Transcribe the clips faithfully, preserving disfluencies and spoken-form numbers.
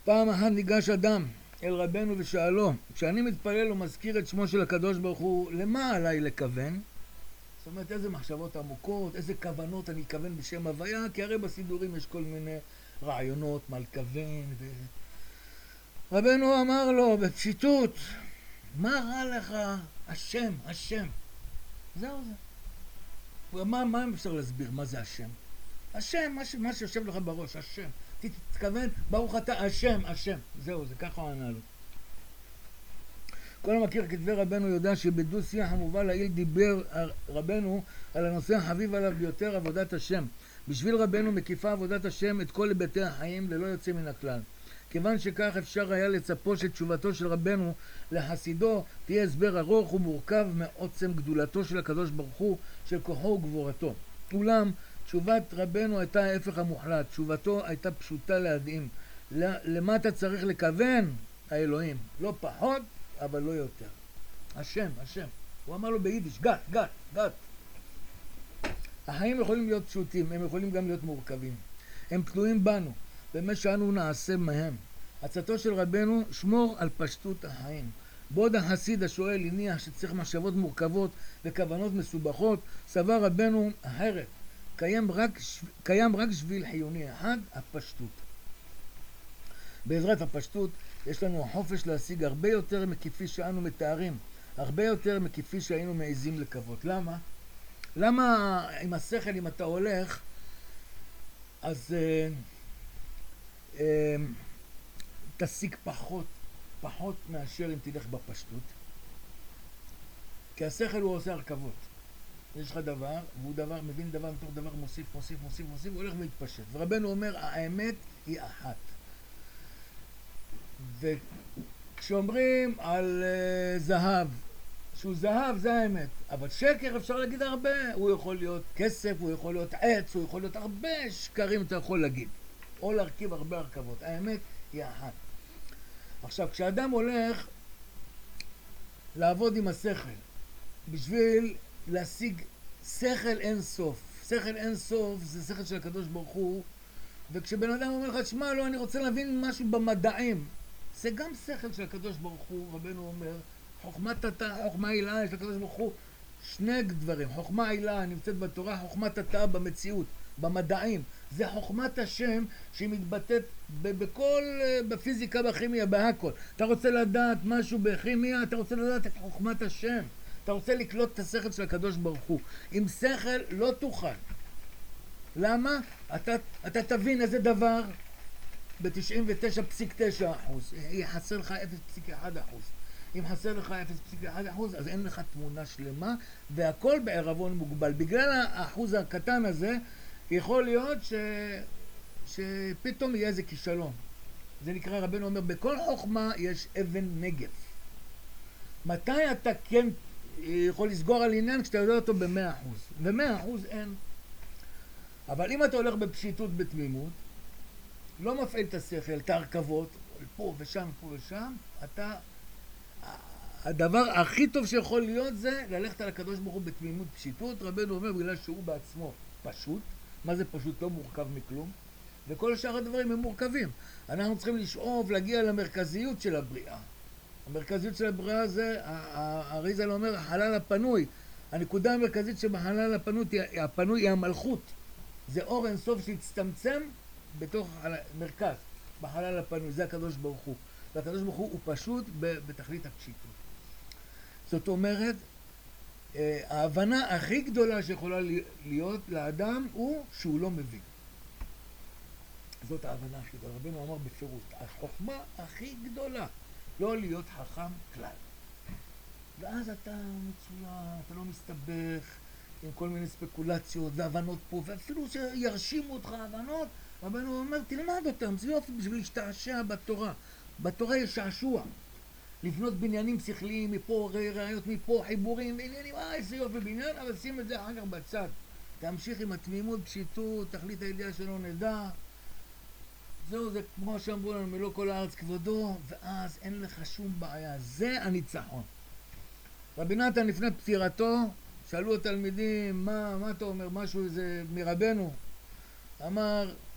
פעם אחת ניגש אדם אל רבנו ושאלו, כשאני מתפלל ומזכיר את שמו של הקדוש ברוך הוא, למה עליי לכוון? זאת אומרת, איזה מחשבות עמוקות, איזה כוונות אני אכוון בשם הוויה, כי הרי בסידורים יש כל מיני רעיונות, מה לכוון. ו... רבנו אמר לו בפשיטות, מה רע לך? השם, השם. זהו זה. מה, מה אפשר להסביר? מה זה השם? השם, מה, ש... מה שיושב לך בראש, השם. תתכוון, ברוך אתה, השם, השם. זהו, זה ככה הוא ענה לו. כל המכיר כתבי רבנו יודע שבדו שיח המובא לעיל דיבר רבנו על הנושא החביב עליו ביותר, עבודת השם. בשביל רבנו מקיפה עבודת השם את כל היבטי החיים ללא יוצא מן הכלל. כיוון שכך אפשר היה לצפות שתשובתו של רבנו לחסידו תהיה הסבר ארוך ומורכב מעוצם גדולתו של הקדוש ברוך הוא, של כוחו וגבורתו. אולם תשובת רבנו הייתה ההפך המוחלט, תשובתו הייתה פשוטה להדהים. למה אתה צריך לכוון? האלוהים. לא פחות אבל לא יותר. השם, השם. הוא אמר לו ביידיש, גת, גת, גת. החיים יכולים להיות פשוטים, הם יכולים גם להיות מורכבים. הם תלויים בנו, במה שאנו נעשה מהם. עצתו של רבנו, שמור על פשטות החיים. בעוד החסיד השואל הניח שצריך מחשבות מורכבות וכוונות מסובכות, סבר רבנו אחרת. קיים רק, קיים רק שביל חיוני אחד, הפשטות. בעזרת הפשטות, יש לנו החופש להשיג הרבה יותר מכפי שאנו מתארים, הרבה יותר מכפי שהיינו מעזים לקוות. למה? למה עם השכל, אם אתה הולך, אז אה, אה, תשיג פחות, פחות מאשר אם תלך בפשטות? כי השכל הוא עושה הרכבות. יש לך דבר, והוא דבר, מבין דבר מתוך דבר, מוסיף, מוסיף, מוסיף, מוסיף, הוא הולך ומתפשט. ורבנו אומר, האמת היא אחת. וכשאומרים על uh, זהב, שהוא זהב זה האמת, אבל שקר אפשר להגיד הרבה, הוא יכול להיות כסף, הוא יכול להיות עץ, הוא יכול להיות הרבה שקרים אתה יכול להגיד, או להרכיב הרבה הרכבות. האמת היא אחת. עכשיו, כשאדם הולך לעבוד עם השכל, בשביל להשיג שכל אין סוף, שכל אין סוף זה שכל של הקדוש ברוך הוא, וכשבן אדם אומר לך, שמע, לא, אני רוצה להבין משהו במדעים, זה גם שכל של הקדוש ברוך הוא. רבנו אומר, חוכמת התא, חוכמה עילה, יש לקדוש ברוך הוא שני דברים. חוכמה עילה נמצאת בתורה, חוכמת התא במציאות, במדעים. זה חוכמת השם שהיא מתבטאת בכל, בפיזיקה, בכימיה, בהכל. אתה רוצה לדעת משהו בכימיה, אתה רוצה לדעת את חוכמת השם. אתה רוצה לקלוט את השכל של הקדוש ברוך הוא. עם שכל לא תוכל. למה? אתה, אתה תבין איזה דבר ב-תשעים ותשע נקודה תשע אחוז, יחסר לך אפס נקודה אחת אחוז. אם חסר לך אפס נקודה אחת אחוז, אז אין לך תמונה שלמה, והכל בערבון מוגבל. בגלל האחוז הקטן הזה, יכול להיות ש... שפתאום יהיה איזה כישלון. זה נקרא, רבנו אומר, בכל חוכמה יש אבן נגף. מתי אתה כן יכול לסגור על עניין? כשאתה יודע אותו ב-מאה אחוז. ו-מאה אחוז אין. אבל אם אתה הולך בפשיטות, בתמימות, לא מפעיל את השכל, את ההרכבות, פה ושם, פה ושם, אתה, הדבר הכי טוב שיכול להיות זה ללכת על הקדוש ברוך הוא בתמימות פשיטות. רבנו אומר, בגלל שהוא בעצמו פשוט, מה זה פשוט? לא מורכב מכלום, וכל שאר הדברים הם מורכבים. אנחנו צריכים לשאוף להגיע למרכזיות של הבריאה. המרכזיות של הבריאה זה, הריז"ל אומר, החלל הפנוי. הנקודה המרכזית שבחלל הפנוי, הפנוי היא המלכות. זה אור אינסוף שהצטמצם בתוך המרכז, בחלל הפנוי, זה הקדוש ברוך הוא. והקדוש ברוך הוא הוא פשוט בתכלית הפשיטות. זאת אומרת, ההבנה הכי גדולה שיכולה להיות לאדם הוא שהוא לא מבין. זאת ההבנה הכי גדולה. רבנו אמר בפירוט, החוכמה הכי גדולה, לא להיות חכם כלל. ואז אתה מצוין, אתה לא מסתבך עם כל מיני ספקולציות והבנות פה, ואפילו שירשימו אותך הבנות, רבנו אומר, תלמד אותם, זה יופי בשביל להשתעשע בתורה. בתורה יש שעשוע. לבנות בניינים שכליים, מפה ראיות, מפה חיבורים, עניינים, אה, איזה יופי בניין, אבל שים את זה אחר כך בצד. תמשיך עם התמימות, פשיטות, תכלית הידיעה שלא נדע. זהו, זה כמו שאמרו לנו, מלוא כל הארץ כבודו, ואז אין לך שום בעיה. זה הניצחון. רבי נתן לפני פטירתו, שאלו התלמידים, מה, מה אתה אומר, משהו איזה מרבנו? אמר,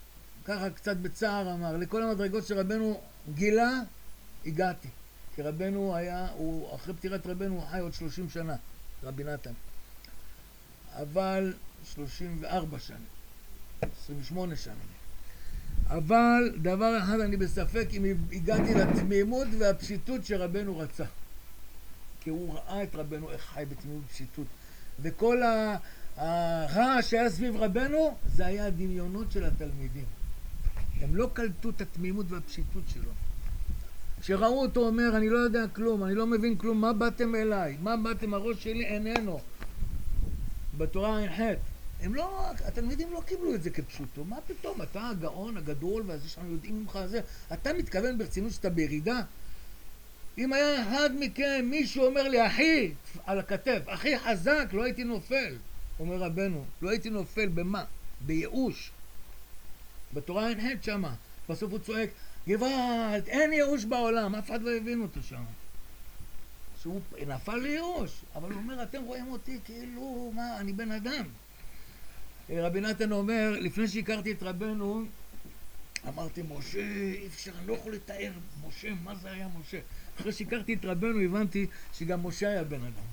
ככה קצת בצער אמר, לכל המדרגות שרבנו גילה, הגעתי. כי רבנו היה, הוא, אחרי פטירת רבנו הוא חי עוד שלושים שנה, רבי נתן. אבל שלושים וארבע שנים, עשרים ושמונה שנים. אבל דבר אחד אני בספק אם הגעתי לתמימות והפשיטות שרבנו רצה. כי הוא ראה את רבנו איך חי בתמימות ופשיטות. וכל הרע שהיה סביב רבנו, זה היה הדמיונות של התלמידים. הם לא קלטו את התמימות והפשיטות שלו. כשראו אותו אומר, אני לא יודע כלום, אני לא מבין כלום, מה באתם אליי? מה באתם? הראש שלי איננו. בתורה אין חטא. הם לא, התלמידים לא קיבלו את זה כפשוטו. מה פתאום? אתה הגאון הגדול והזה שאנחנו יודעים ממך זה. אתה מתכוון ברצינות שאתה בירידה? אם היה אחד מכם, מישהו אומר לי, אחי, על הכתף, אחי חזק, לא הייתי נופל. אומר רבנו, לא הייתי נופל במה? בייאוש. בתורה אין חטא שמה. בסוף הוא צועק, גבעת, אין ייאוש בעולם. אף אחד לא הבין אותו שם. שהוא נפל לייאוש. אבל הוא אומר, אתם רואים אותי כאילו, מה, אני בן אדם. רבי נתן אומר, לפני שהכרתי את רבנו, אמרתי, משה, אי אפשר, אני לא יכול לתאר, משה, מה זה היה משה? אחרי שהכרתי את רבנו, הבנתי שגם משה היה בן אדם.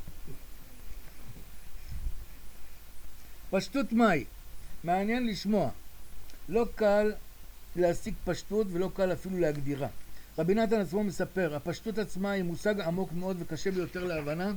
פשטות מהי? מעניין לשמוע. לא קל להשיג פשטות ולא קל אפילו להגדירה. רבי נתן עצמו מספר, הפשטות עצמה היא מושג עמוק מאוד וקשה ביותר להבנה.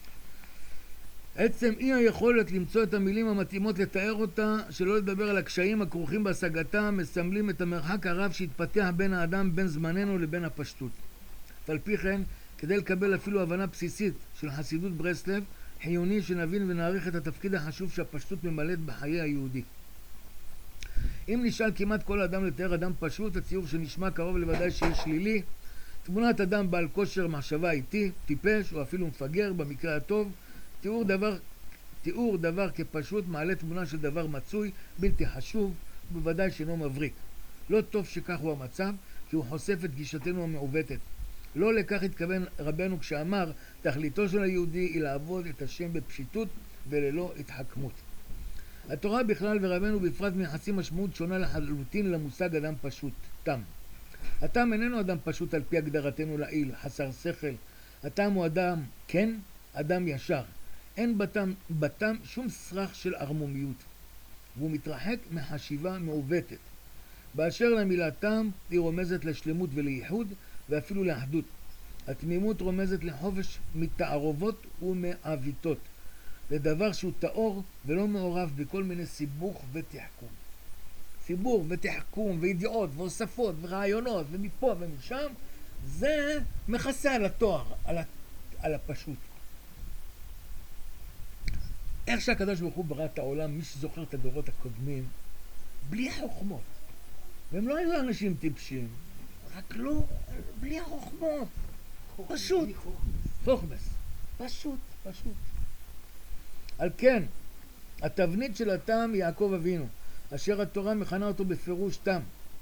עצם אי היכולת למצוא את המילים המתאימות לתאר אותה, שלא לדבר על הקשיים הכרוכים בהשגתה, מסמלים את המרחק הרב שהתפתח בין האדם, בין זמננו לבין הפשטות. ועל פי כן, כדי לקבל אפילו הבנה בסיסית של חסידות ברסלב, חיוני שנבין ונעריך את התפקיד החשוב שהפשטות ממלאת בחיי היהודי. אם נשאל כמעט כל אדם לתאר אדם פשוט, הציור שנשמע קרוב לוודאי שיש שלילי, תמונת אדם בעל כושר מחשבה איטי, טיפש או אפילו מפגר במקרה הטוב, תיאור דבר, תיאור דבר כפשוט מעלה תמונה של דבר מצוי, בלתי חשוב, בוודאי שאינו מבריק. לא טוב שכך הוא המצב, כי הוא חושף את גישתנו המעוותת. לא לכך התכוון רבנו כשאמר, תכליתו של היהודי היא לעבוד את השם בפשיטות וללא התחכמות. התורה בכלל ורבנו בפרט מייחסים משמעות שונה לחלוטין למושג אדם פשוט, תם. התם איננו אדם פשוט על פי הגדרתנו לעיל, חסר שכל. התם הוא אדם, כן, אדם ישר. אין בתם, בתם שום סרח של ערמומיות, והוא מתרחק מחשיבה מעוותת. באשר למילה תם, היא רומזת לשלמות ולייחוד, ואפילו לאחדות. התמימות רומזת לחופש מתערובות ומעוויתות, לדבר שהוא טהור ולא מעורב בכל מיני סיבוך ותחכום. סיבור ותחכום וידיעות והוספות ורעיונות ומפה ומשם, זה מכסה על התואר, על, ה, על הפשוט. איך שהקדוש ברוך הוא ברא את העולם, מי שזוכר את הדורות הקודמים, בלי החוכמות. והם לא היו אנשים טיפשים, רק לא, בלי החוכמות. פשוט. חוכמס. פשוט, פשוט. על כן, התבנית של התם היא יעקב אבינו, אשר התורה מכנה אותו בפירוש תם.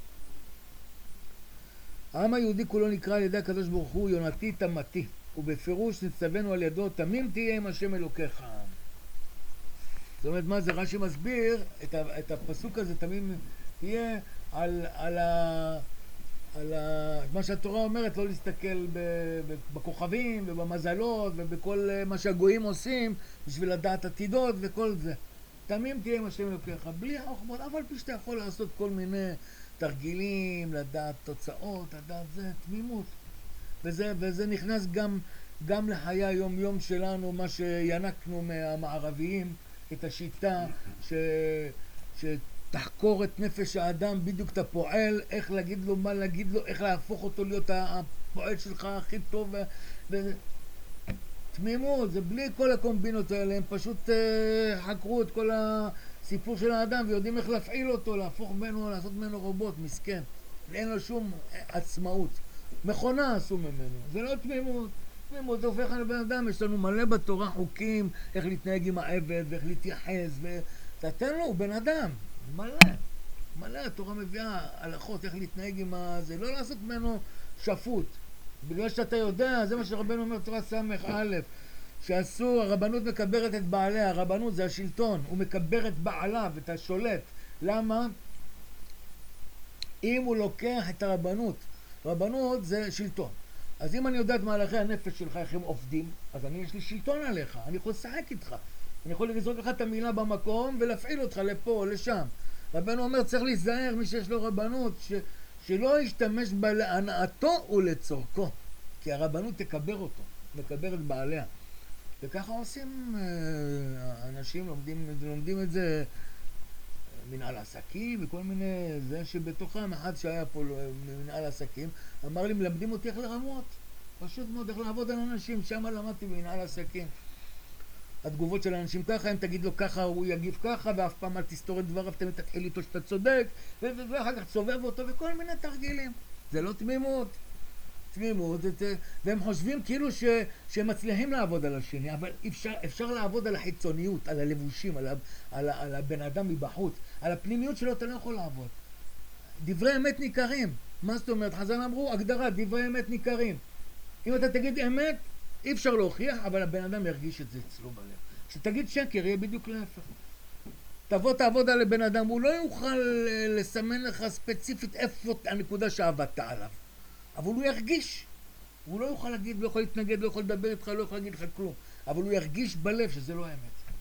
העם היהודי כולו נקרא על ידי הקדוש ברוך הוא יונתי תמתי, ובפירוש נצטווינו על ידו תמים תהיה עם השם אלוקיך. זאת אומרת, מה זה? רש"י מסביר את, ה, את הפסוק הזה, תמים תהיה על, על, ה, על ה, מה שהתורה אומרת, לא להסתכל ב, ב, בכוכבים ובמזלות ובכל מה שהגויים עושים בשביל לדעת עתידות וכל זה. תמים תהיה עם השם אלוקיך, בלי חוכמות, אבל פי שאתה יכול לעשות כל מיני תרגילים, לדעת תוצאות, לדעת זה, תמימות. וזה, וזה נכנס גם, גם לחיי היום יום שלנו, מה שינקנו מהמערביים, את השיטה ש, שתחקור את נפש האדם, בדיוק אתה פועל, איך להגיד לו, מה להגיד לו, איך להפוך אותו להיות הפועל שלך הכי טוב. ו... תמימות, זה בלי כל הקומבינות האלה, הם פשוט uh, חקרו את כל הסיפור של האדם ויודעים איך להפעיל אותו, להפוך ממנו, לעשות ממנו רובוט, מסכן. אין לו שום עצמאות. מכונה עשו ממנו, זה לא תמימות. תמימות, זה הופך לבן אדם, יש לנו מלא בתורה חוקים, איך להתנהג עם העבד ואיך להתייחס, ותתן לו, הוא בן אדם, מלא. מלא, התורה מביאה הלכות, איך להתנהג עם זה, לא לעשות ממנו שפוט. בגלל שאתה יודע, זה מה שרבנו אומר תורה סמך א', שאסור, הרבנות מקברת את בעליה, הרבנות זה השלטון, הוא מקבר את בעליו, את השולט. למה? אם הוא לוקח את הרבנות, רבנות זה שלטון. אז אם אני יודע את מהלכי הנפש שלך, איך הם עובדים, אז אני יש לי שלטון עליך, אני יכול לשחק איתך. אני יכול לזרוק לך את המילה במקום ולהפעיל אותך לפה או לשם. רבנו אומר, צריך להיזהר מי שיש לו רבנות, ש, שלא ישתמש בה להנאתו ולצורכו. כי הרבנות תקבר אותו, מקבר את בעליה. וככה עושים אנשים, לומדים, לומדים את זה, מנהל עסקים וכל מיני, זה שבתוכם אחד שהיה פה מנהל עסקים, אמר לי, מלמדים אותי איך לרמות. פשוט מאוד, איך לעבוד על אנשים, שם למדתי במנהל עסקים. התגובות של האנשים ככה, אם תגיד לו ככה, הוא יגיב ככה, ואף פעם אל תסתור את דבריו, תמיד תתחיל איתו שאתה צודק, ואחר כך תסובב אותו, וכל מיני תרגילים. זה לא תמימות. תמימות, והם חושבים כאילו ש, שהם מצליחים לעבוד על השני, אבל אפשר, אפשר לעבוד על החיצוניות, על הלבושים, על, על, על הבן אדם מבחוץ, על הפנימיות שלו אתה לא יכול לעבוד. דברי אמת ניכרים. מה זאת אומרת? חז"ל אמרו, הגדרה, דברי אמת ניכרים. אם אתה תגיד אמת, אי אפשר להוכיח, אבל הבן אדם ירגיש את זה אצלו בלב. כשתגיד שקר, יהיה בדיוק להפך. תבוא תעבוד על הבן אדם, הוא לא יוכל לסמן לך ספציפית איפה הנקודה שעבדת עליו. אבל הוא ירגיש. הוא לא יוכל להגיד, לא יכול להתנגד, לא יכול לדבר איתך, לא יכול להגיד לך כלום. אבל הוא ירגיש בלב שזה לא האמת.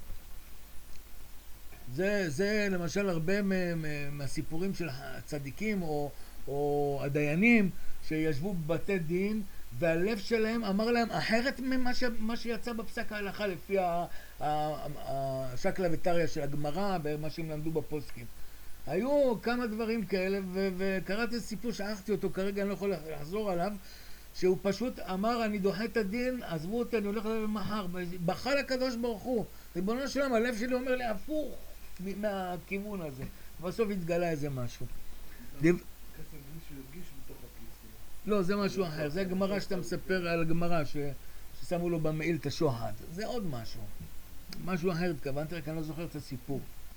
זה, זה למשל הרבה מהסיפורים של הצדיקים או, או הדיינים שישבו בבתי דין, והלב שלהם אמר להם אחרת ממה ש, מה שיצא בפסק ההלכה לפי השקלא וטריא של הגמרא ומה שהם למדו בפוסקים. היו כמה דברים כאלה, ו- וקראתי סיפור, שכחתי אותו, כרגע אני לא יכול לחזור עליו, שהוא פשוט אמר, אני דוחה את הדין, עזבו אותי, אני הולך לזה מחר. בכה לקדוש ברוך הוא. ריבונו של עולם, הלב שלי אומר לי, הפוך מהכיוון הזה. בסוף התגלה איזה משהו. לא, זה משהו אחר. זה הגמרא שאתה מספר על הגמרא, ש- ששמו לו במעיל את השוחד. זה עוד משהו. משהו אחר התכוונתי, רק אני לא זוכר את הסיפור.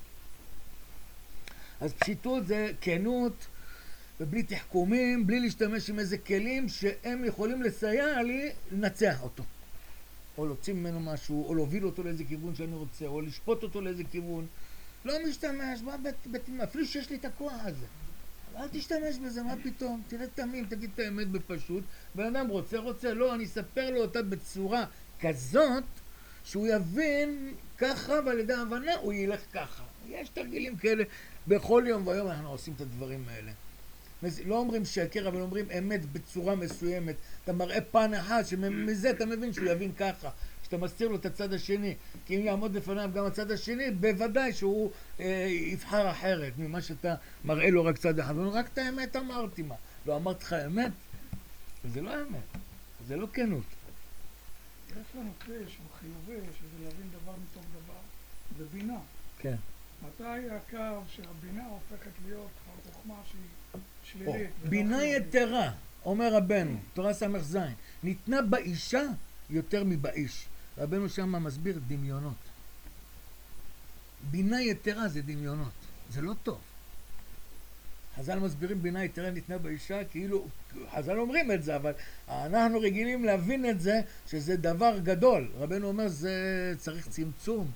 אז פשיטות זה כנות, ובלי תחכומים, בלי להשתמש עם איזה כלים שהם יכולים לסייע לי לנצח אותו. או להוציא ממנו משהו, או להוביל אותו לאיזה כיוון שאני רוצה, או לשפוט אותו לאיזה כיוון. לא משתמש, מה, בית, בית, אפילו שיש לי את הכוח הזה. אל תשתמש בזה, מה פתאום? תראה תמים, תגיד את האמת בפשוט. בן אדם רוצה, רוצה, לא, אני אספר לו אותה בצורה כזאת, שהוא יבין ככה, ועל ידי ההבנה הוא ילך ככה. יש תרגילים כאלה. בכל יום והיום אנחנו עושים את הדברים האלה. לא אומרים שקר, אבל אומרים אמת בצורה מסוימת. אתה מראה פן אחד, שמזה אתה מבין שהוא יבין ככה. שאתה מסתיר לו את הצד השני. כי אם יעמוד לפניו גם הצד השני, בוודאי שהוא אה, יבחר אחרת ממה שאתה מראה לו רק צד אחד. רק את האמת אמרתי מה. לא אמרת לך אמת? זה לא אמת. זה לא כנות. יש לנו כלי שהוא חיובי, שזה להבין דבר מתוך דבר. זה בינה. כן. מתי הקו שהבינה הופכת להיות החוכמה שהיא שלילית? בינה יתרה, אומר רבנו, תורה סמך זין, ניתנה באישה יותר מבאיש. רבנו שם מסביר דמיונות. בינה יתרה זה דמיונות, זה לא טוב. חז"ל מסבירים בינה יתרה ניתנה באישה, כאילו, חז"ל אומרים את זה, אבל אנחנו רגילים להבין את זה, שזה דבר גדול. רבנו אומר, זה צריך צמצום.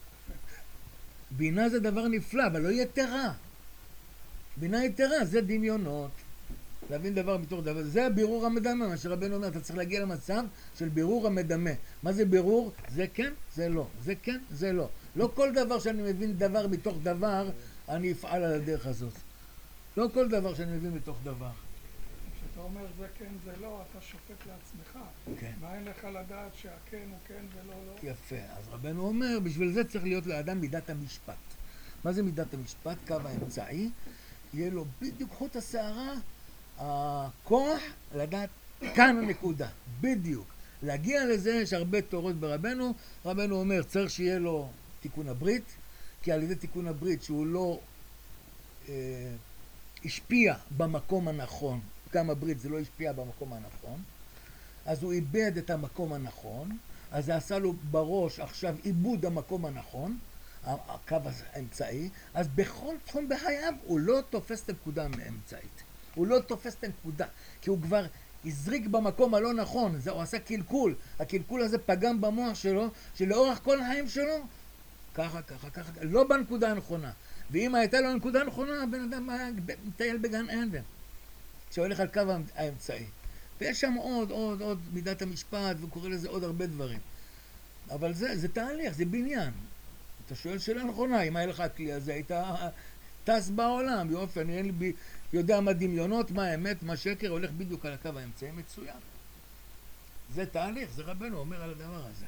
בינה זה דבר נפלא, אבל לא יתרה. בינה יתרה, זה דמיונות. להבין דבר מתוך דבר. זה הבירור המדמה, מה שרבנו אומר, אתה צריך להגיע למצב של בירור המדמה. מה זה בירור? זה כן, זה לא. זה כן, זה לא. לא כל דבר שאני מבין דבר מתוך דבר, אני אפעל על הדרך הזאת. לא כל דבר שאני מבין מתוך דבר. כשאתה אומר זה כן, זה לא, אתה שופט לעצמך. כן. מה אין לך לדעת שהכן הוא כן ולא לא? יפה. אז רבנו אומר, בשביל זה צריך להיות לאדם מידת המשפט. מה זה מידת המשפט? קו האמצעי. יהיה לו בדיוק חוט השערה, הכוח לדעת כאן הנקודה. בדיוק. להגיע לזה, יש הרבה תורות ברבנו. רבנו אומר, צריך שיהיה לו תיקון הברית, כי על ידי תיקון הברית שהוא לא אה, השפיע במקום הנכון, גם הברית זה לא השפיע במקום הנכון, אז הוא איבד את המקום הנכון, אז זה עשה לו בראש עכשיו איבוד המקום הנכון, הקו האמצעי, אז בכל תחום בחייו הוא לא תופס את הנקודה האמצעית. הוא לא תופס את הנקודה, כי הוא כבר הזריק במקום הלא נכון, זה, הוא עשה קלקול, הקלקול הזה פגם במוח שלו, שלאורך כל החיים שלו, ככה, ככה, ככה, לא בנקודה הנכונה. ואם הייתה לו נקודה נכונה, הבן אדם היה מטייל בגן עדן, שהולך על קו האמצעי. ויש שם עוד, עוד, עוד מידת המשפט, וקורא לזה עוד הרבה דברים. אבל זה, זה תהליך, זה בניין. אתה שואל שאלה נכונה, אם היה לך הכלי הזה, היית טס בעולם, יופי, אני אין לי ב... יודע מה דמיונות, מה האמת, מה שקר, הולך בדיוק על הקו האמצעי מצוין. זה תהליך, זה רבנו אומר על הדבר הזה.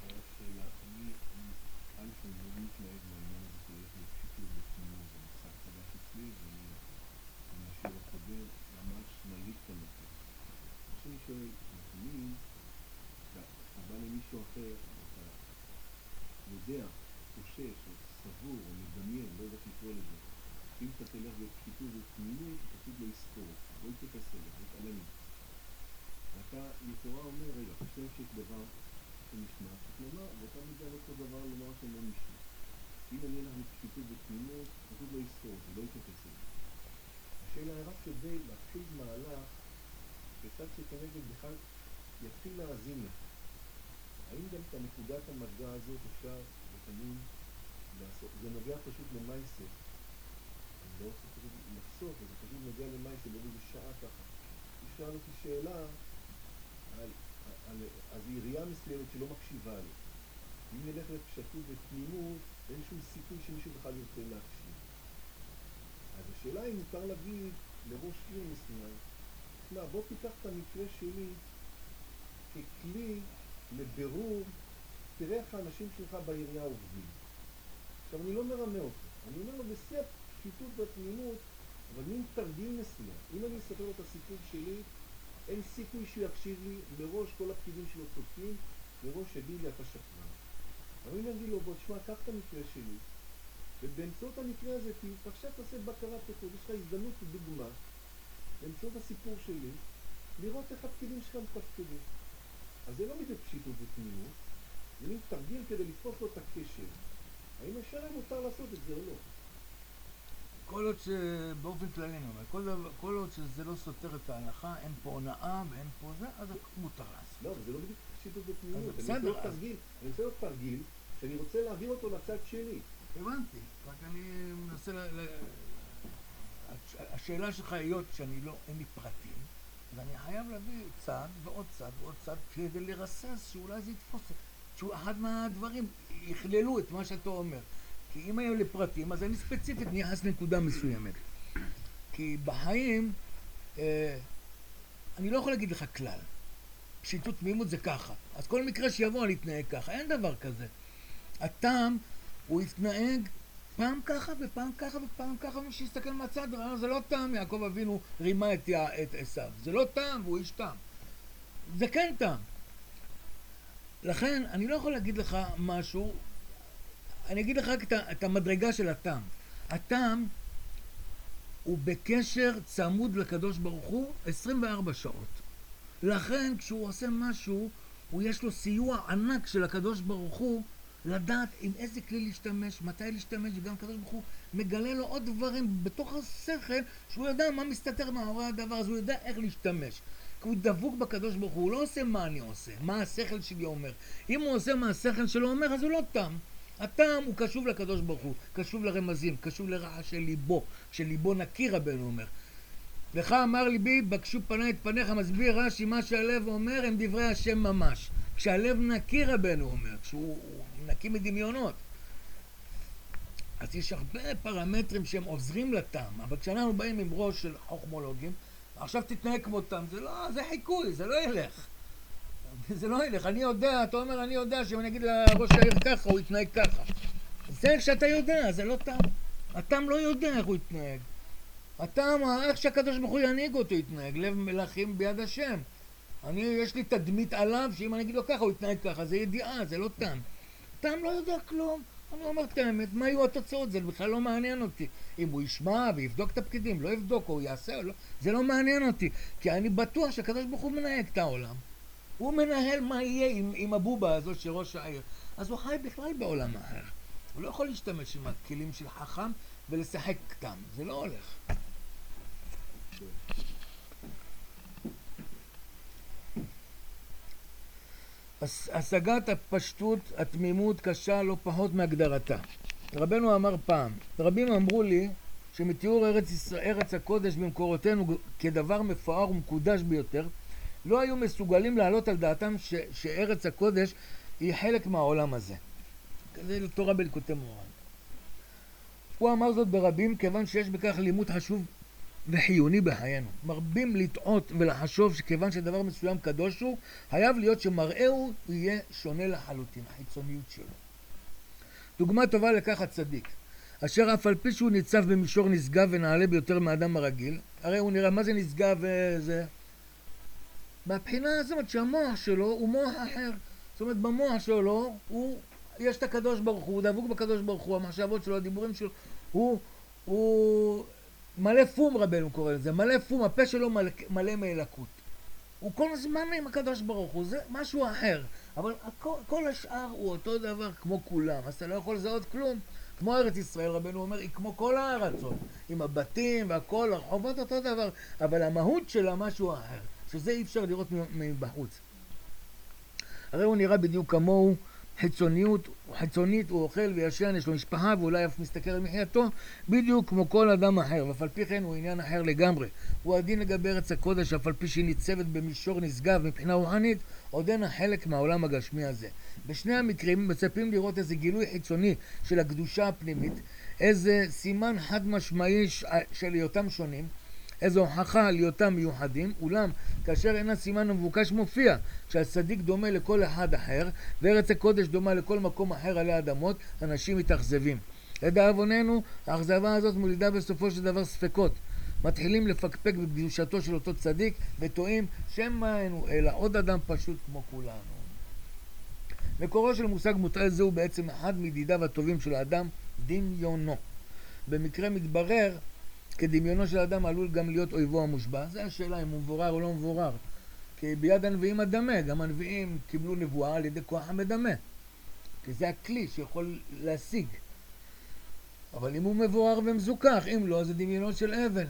יודע, חושש, או סבור, או מדמיין, לא יודע לקרוא לזה. אם אתה תלך בפשיטות ותמימות, פשוט לא יזכור, לא יתייחס אליה, לא יתעלם. ואתה לכאורה אומר, רגע, חושב שיש דבר שנשמע, צריך לומר, ואתה מגיע לא כל דבר לומר שלא נשמע. אם אני אלך בפשיטות ותמימות, פשוט לא יזכור, לא יתייחס אליה. השאלה היא רק כדי להתחיל מהלך, שצד שכנגד בכלל יתחיל להאזין לך. האם גם את הנקודת המגע הזאת אפשר לפעמים לעשות? זה נוגע פשוט למייסר. אני לא רוצה פשוט לחסוך, זה פשוט נוגע למייסר, באיזה שעה ככה. אפשר אותי שאלה על, על, על עירייה מסוימת שלא מקשיבה לי. אם נלך לפשטות ותמימות, אין שום סיכוי שמישהו בכלל ירצה להקשיב. אז השאלה היא מותר להגיד לראש עיר מסוים, תשמע, בוא תיקח את המקרה שלי ככלי לבירור, תראה איך האנשים שלך בעירייה עובדים. עכשיו אני לא מרמה אותו, אני אומר לו בשיא הפשיטות והתמימות, אבל מין תרגיל מסוים. אם אני אספר לו את הסיפור שלי, אין סיכוי שהוא יקשיב לי, מראש כל הפקידים שלו צודקים, מראש יגיד לי אתה שקרן. אבל אם אני אגיד לו, בוא תשמע, קח את המקרה שלי, ובאמצעות המקרה הזה, עכשיו תעשה בקרה תחוד, יש לך הזדמנות ודוגמה, באמצעות הסיפור שלי, לראות איך הפקידים שלך מתפקדים. אז זה לא בדיוק פשיטות ותמימות, זה מין תרגיל כדי לתפוס לו את הקשר. האם השאלה מותר לעשות את זה או לא? כל עוד שבאופן כללי, כל, דבר, כל עוד שזה לא סותר את ההלכה, אין פה הונאה ואין פה זה, אז מותר לעשות. לא, אבל זה לא בדיוק פשיטות ותמימות. בסדר. אני עושה לו תרגיל, אני עושה לו תרגיל שאני רוצה להעביר אותו לצד שלי. הבנתי, רק אני מנסה ל... ל... השאלה שלך היות שאני לא, אין לי פרטים, ואני חייב להביא צד ועוד צד ועוד צד כדי לרסס שאולי זה יתפוס, שהוא אחד מהדברים יכללו את מה שאתה אומר. כי אם היו לי פרטים, אז אני ספציפית נכנס לנקודה מסוימת. כי בחיים, אה, אני לא יכול להגיד לך כלל. פשיטות תמימות זה ככה. אז כל מקרה שיבוא אני אתנהג ככה. אין דבר כזה. הטעם הוא יתנהג פעם ככה ופעם ככה ופעם ככה, מי שיסתכל מהצד, זה לא טעם, יעקב אבינו רימה את, את עשיו. זה לא טעם והוא איש טעם. זה כן טעם. לכן, אני לא יכול להגיד לך משהו, אני אגיד לך רק את, את המדרגה של הטעם. הטעם הוא בקשר צמוד לקדוש ברוך הוא עשרים וארבע שעות. לכן, כשהוא עושה משהו, הוא יש לו סיוע ענק של הקדוש ברוך הוא, לדעת עם איזה כלי להשתמש, מתי להשתמש, וגם הקדוש ברוך הוא מגלה לו עוד דברים בתוך השכל, שהוא יודע מה מסתתר מאחורי הדבר, אז הוא יודע איך להשתמש. כי הוא דבוק בקדוש ברוך הוא, הוא לא עושה מה אני עושה, מה השכל שלי אומר. אם הוא עושה מה השכל שלו אומר, אז הוא לא טעם. הטעם הוא קשוב לקדוש ברוך הוא, קשוב לרמזים, קשוב לרעש של ליבו, שליבו נקי רבנו אומר. לך אמר ליבי, בקשו פני את פניך, מסביר רש"י, מה שהלב אומר הם דברי השם ממש. כשהלב נקי רבנו אומר, כשהוא נקי מדמיונות. אז יש הרבה פרמטרים שהם עוזרים לטעם, אבל כשאנחנו באים עם ראש של חוכמולוגים, עכשיו תתנהג כמותם, זה לא, זה חיקוי, זה לא ילך. זה לא ילך, אני יודע, אתה אומר, אני יודע שאם אני אגיד לראש העיר ככה, הוא יתנהג ככה. זה איך שאתה יודע, זה לא טעם. הטעם לא יודע איך הוא יתנהג. הטעם, איך שהקדוש ברוך הוא ינהיג אותו יתנהג, לב מלכים ביד השם. אני, יש לי תדמית עליו, שאם אני אגיד לו ככה, הוא יתנהג ככה, זה ידיעה, זה לא טעם. טעם לא יודע כלום. אני אומר את האמת, מה יהיו התוצאות? זה בכלל לא מעניין אותי. אם הוא ישמע ויבדוק את הפקידים, לא יבדוק, או יעשה, או לא, זה לא מעניין אותי. כי אני בטוח שהקדוש ברוך הוא מנהג את העולם. הוא מנהל מה יהיה עם, עם הבובה הזאת של ראש העיר. אז הוא חי בכלל בעולם אחר. הוא לא יכול להשתמש עם הכלים של חכם ולשחק קטן. זה לא הולך. השגת הפשטות, התמימות קשה לא פחות מהגדרתה. רבנו אמר פעם, רבים אמרו לי שמתיאור ארץ, ישראל, ארץ הקודש במקורותינו כדבר מפואר ומקודש ביותר, לא היו מסוגלים להעלות על דעתם ש, שארץ הקודש היא חלק מהעולם הזה. זה תורה בליקוטי מוהר"ן. הוא אמר זאת ברבים כיוון שיש בכך לימוד חשוב וחיוני בחיינו. מרבים לטעות ולחשוב שכיוון שדבר מסוים קדוש הוא, חייב להיות שמראהו יהיה שונה לחלוטין, החיצוניות שלו. דוגמה טובה לכך הצדיק, אשר אף על פי שהוא ניצב במישור נשגב ונעלה ביותר מאדם הרגיל, הרי הוא נראה מה זה נשגב וזה. מהבחינה הזאת שהמוח שלו הוא מוח אחר. זאת אומרת במוח שלו הוא, יש את הקדוש ברוך הוא, הוא דבוק בקדוש ברוך הוא, המחשבות שלו, הדיבורים שלו, הוא, הוא מלא פום, רבנו קורא לזה, מלא פום, הפה שלו מלא, מלא מאלקות. הוא כל הזמן עם הקדוש ברוך הוא, זה משהו אחר. אבל הכל, כל השאר הוא אותו דבר כמו כולם, אז אתה לא יכול לזהות כלום. כמו ארץ ישראל, רבנו אומר, היא כמו כל הארצות, עם הבתים והכל, הרחובות אותו דבר, אבל המהות שלה משהו אחר, שזה אי אפשר לראות מבחוץ. הרי הוא נראה בדיוק כמוהו, חיצוניות, חיצונית, הוא אוכל וישן, יש לו משפחה ואולי אף מסתכל על מחייתו, בדיוק כמו כל אדם אחר, ואף על פי כן הוא עניין אחר לגמרי. הוא הדין לגבי ארץ הקודש, אף על פי שהיא ניצבת במישור נשגב מבחינה רוחנית, עודנה חלק מהעולם הגשמי הזה. בשני המקרים מצפים לראות איזה גילוי חיצוני של הקדושה הפנימית, איזה סימן חד משמעי של היותם שונים, איזו הוכחה על היותם מיוחדים, אולם כאשר אין הסימן המבוקש מופיע שהצדיק דומה לכל אחד אחר וארץ הקודש דומה לכל מקום אחר עלי אדמות, אנשים מתאכזבים. לדאבוננו, האכזבה הזאת מולידה בסופו של דבר ספקות. מתחילים לפקפק בקדושתו של אותו צדיק וטועים שמא אינו אלא עוד אדם פשוט כמו כולנו. מקורו של מושג מוטעה זה הוא בעצם אחד מידידיו הטובים של האדם, דמיונו. במקרה מתברר כדמיונו של האדם עלול גם להיות אויבו המושבע. זה השאלה אם הוא מבורר או לא מבורר. כי ביד הנביאים הדמה, גם הנביאים קיבלו נבואה על ידי כוח המדמה. כי זה הכלי שיכול להשיג. אבל אם הוא מבורר ומזוכח, אם לא, זה דמיונות של אבן.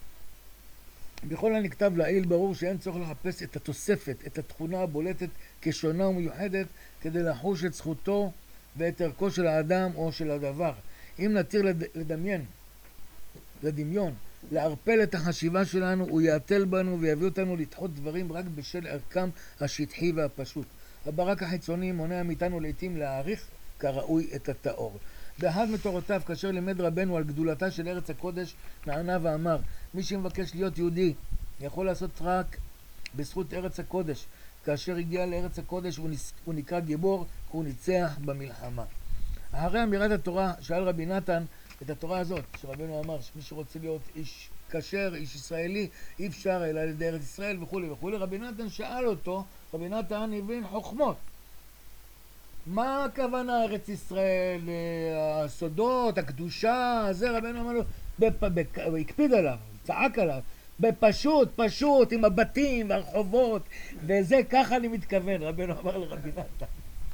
בכל הנכתב לעיל ברור שאין צורך לחפש את התוספת, את התכונה הבולטת כשונה ומיוחדת, כדי לחוש את זכותו ואת ערכו של האדם או של הדבר. אם נתיר לד... לדמיין, לדמיון, לערפל את החשיבה שלנו, הוא יעטל בנו ויביא אותנו לדחות דברים רק בשל ערכם השטחי והפשוט. הברק החיצוני מונע מאיתנו לעתים להעריך כראוי את התאור. באחד מתורותיו, כאשר לימד רבנו על גדולתה של ארץ הקודש, נענה ואמר, מי שמבקש להיות יהודי יכול לעשות רק בזכות ארץ הקודש. כאשר הגיע לארץ הקודש הוא, נס... הוא נקרא גיבור, כי הוא ניצח במלחמה. אחרי אמירת התורה, שאל רבי נתן את התורה הזאת, שרבנו אמר שמי שרוצה להיות איש כשר, איש ישראלי, אי אפשר אלא על ידי ארץ ישראל וכו' וכו'. רבי נתן שאל אותו, רבי נתן הבין חוכמות. מה הכוונה ארץ ישראל, הסודות, הקדושה, זה רבנו אמר לו, הוא הקפיד עליו, צעק עליו, בפשוט, פשוט, עם הבתים והרחובות, וזה ככה אני מתכוון, רבנו אמר לרבי נתן.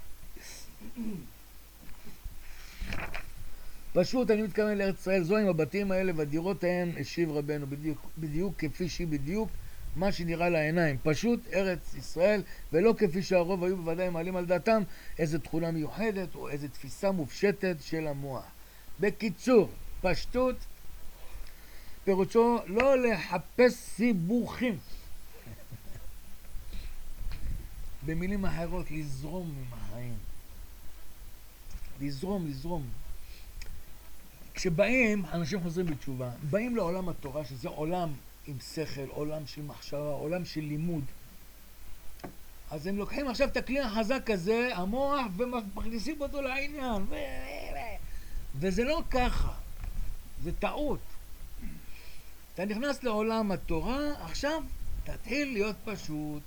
פשוט אני מתכוון לארץ ישראל, זו עם הבתים האלה והדירות ההם, השיב רבנו, בדיוק, בדיוק כפי שהיא בדיוק, מה שנראה לעיניים, פשוט ארץ ישראל, ולא כפי שהרוב היו בוודאי מעלים על דעתם איזו תכונה מיוחדת או איזו תפיסה מופשטת של המוח. בקיצור, פשטות פירושו לא לחפש סיבוכים. במילים אחרות, לזרום עם החיים. לזרום, לזרום. כשבאים, אנשים חוזרים בתשובה, באים לעולם התורה, שזה עולם עם שכל, עולם של מחשבה, עולם של לימוד. אז הם לוקחים עכשיו את הכלי החזק הזה, המוח, ומכניסים אותו לעניין. ו... וזה לא ככה. זה טעות. אתה נכנס לעולם התורה, עכשיו תתחיל להיות פשוט.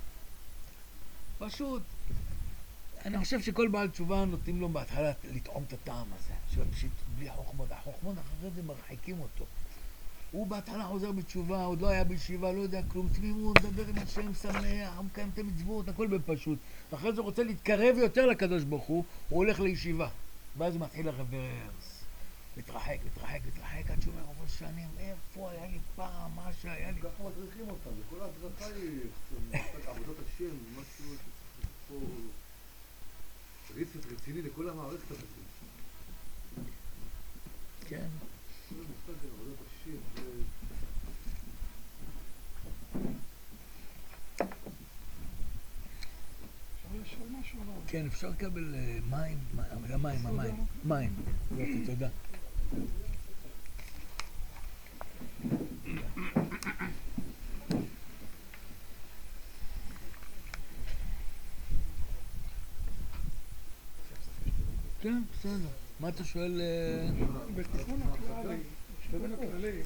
פשוט. אני חושב שכל בעל תשובה נותנים לו בהתחלה לטעום את הטעם הזה, של פשוט בלי חוכמות. החוכמות אחרי זה מרחיקים אותו. הוא בהתחלה חוזר בתשובה, עוד לא היה בישיבה, לא יודע כלום, תמימות, מדבר עם השם, שמח, הוא מקיים את המצוות, הכל בפשוט. אחרי זה הוא רוצה להתקרב יותר לקדוש ברוך הוא, הוא הולך לישיבה. ואז הוא מתחיל לרוורס. מתרחק, מתרחק, מתרחק, עד שהוא אומר, אבל שנים, איפה היה לי פעם, מה שהיה לי? ככה מדריכים אותם, וכל ההדרכה היא עבודת השם, משהו שצריך פה ריצת רציני לכל המערכת הזאת. כן. כל המושג עבודת השם, זה... אפשר לשאול משהו עליו? כן, אפשר לקבל אה, מים, מה- המילה מים, המים, מים. יופי, תודה. כן, בסדר. מה אתה שואל? אה, בתיקון הכללי, בתיקון הכללי,